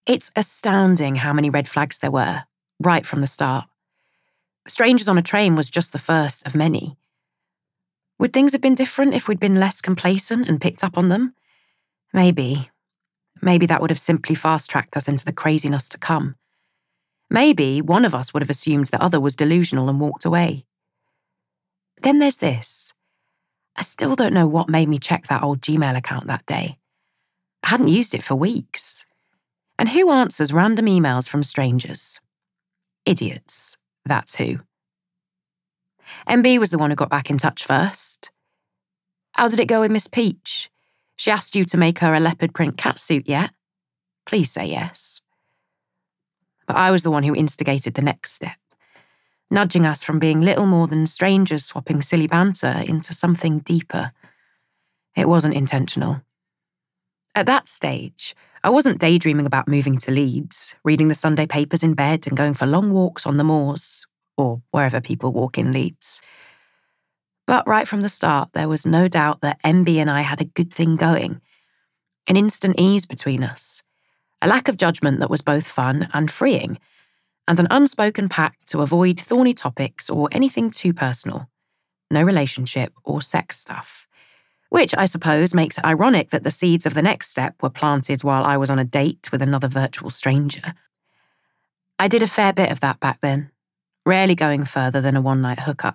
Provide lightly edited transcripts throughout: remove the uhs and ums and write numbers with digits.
It's astounding how many red flags there were, right from the start. Strangers on a Train was just the first of many. Would things have been different if we'd been less complacent and picked up on them? Maybe. Maybe that would have simply fast-tracked us into the craziness to come. Maybe one of us would have assumed the other was delusional and walked away. Then there's this. I still don't know what made me check that old Gmail account that day. I hadn't used it for weeks. And who answers random emails from strangers? Idiots, that's who. MB was the one who got back in touch first. How did it go with Miss Peach? She asked you to make her a leopard print catsuit yet? Please say yes. But I was the one who instigated the next step, nudging us from being little more than strangers swapping silly banter into something deeper. It wasn't intentional. At that stage, I wasn't daydreaming about moving to Leeds, reading the Sunday papers in bed and going for long walks on the moors, or wherever people walk in Leeds. But right from the start, there was no doubt that MB and I had a good thing going, an instant ease between us, a lack of judgment that was both fun and freeing, and an unspoken pact to avoid thorny topics or anything too personal, no relationship or sex stuff. Which, I suppose, makes it ironic that the seeds of the next step were planted while I was on a date with another virtual stranger. I did a fair bit of that back then, rarely going further than a one-night hookup.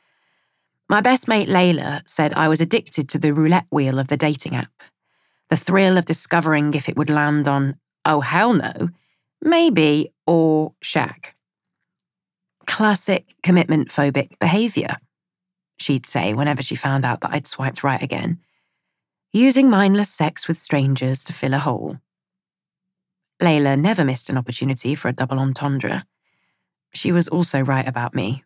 My best mate Layla said I was addicted to the roulette wheel of the dating app, the thrill of discovering if it would land on, oh hell no, maybe, or shag. Classic commitment-phobic behaviour, she'd say whenever she found out that I'd swiped right again. Using mindless sex with strangers to fill a hole. Layla never missed an opportunity for a double entendre. She was also right about me.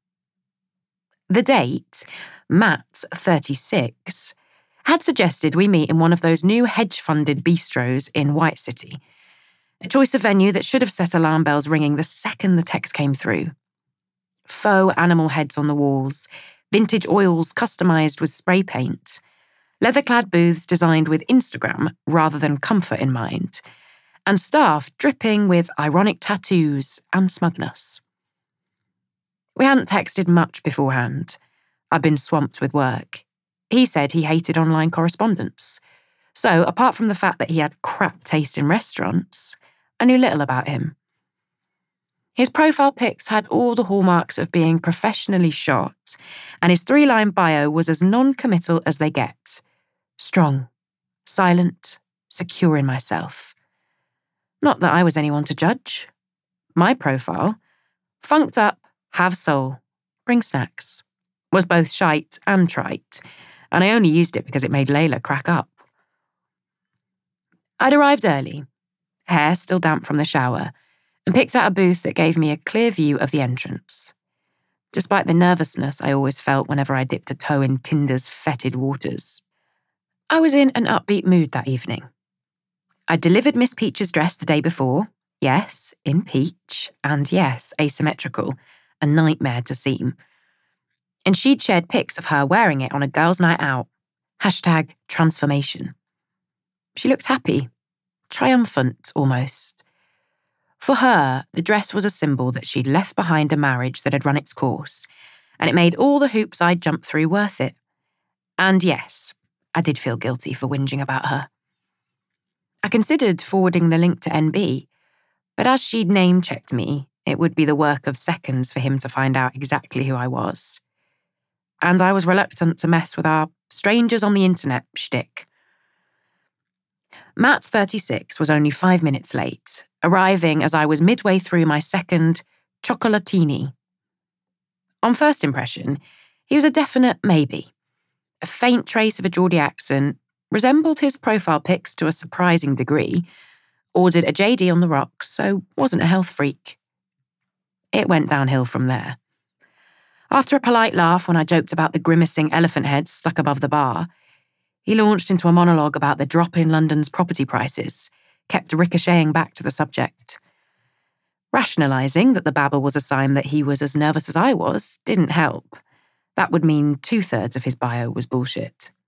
The date, Matt, 36, had suggested we meet in one of those new hedge-funded bistros in White City, a choice of venue that should have set alarm bells ringing the second the text came through. Faux animal heads on the walls, vintage oils customised with spray paint, leather-clad booths designed with Instagram rather than comfort in mind, and staff dripping with ironic tattoos and smugness. We hadn't texted much beforehand. I'd been swamped with work. He said he hated online correspondence. So, apart from the fact that he had crap taste in restaurants, I knew little about him. His profile pics had all the hallmarks of being professionally shot, and his 3-line bio was as non-committal as they get. Strong, silent, secure in myself. Not that I was anyone to judge. My profile, funked up, have soul, bring snacks, was both shite and trite, and I only used it because it made Layla crack up. I'd arrived early, hair still damp from the shower, and picked out a booth that gave me a clear view of the entrance. Despite the nervousness I always felt whenever I dipped a toe in Tinder's fetid waters. I was in an upbeat mood that evening. I'd delivered Miss Peach's dress the day before, yes, in peach, and yes, asymmetrical, a nightmare to seam. And she'd shared pics of her wearing it on a girls' night out, #transformation. She looked happy, triumphant almost. For her, the dress was a symbol that she'd left behind a marriage that had run its course, and it made all the hoops I'd jumped through worth it. And yes, I did feel guilty for whinging about her. I considered forwarding the link to NB, but as she'd name-checked me, it would be the work of seconds for him to find out exactly who I was. And I was reluctant to mess with our strangers on the internet shtick. Matt, 36, was only 5 minutes late, arriving as I was midway through my second chocolatini. On first impression, he was a definite maybe. A faint trace of a Geordie accent, resembled his profile pics to a surprising degree, ordered a JD on the rocks, so wasn't a health freak. It went downhill from there. After a polite laugh when I joked about the grimacing elephant heads stuck above the bar, he launched into a monologue about the drop in London's property prices, kept ricocheting back to the subject. Rationalising that the babble was a sign that he was as nervous as I was didn't help. That would mean 2/3 of his bio was bullshit.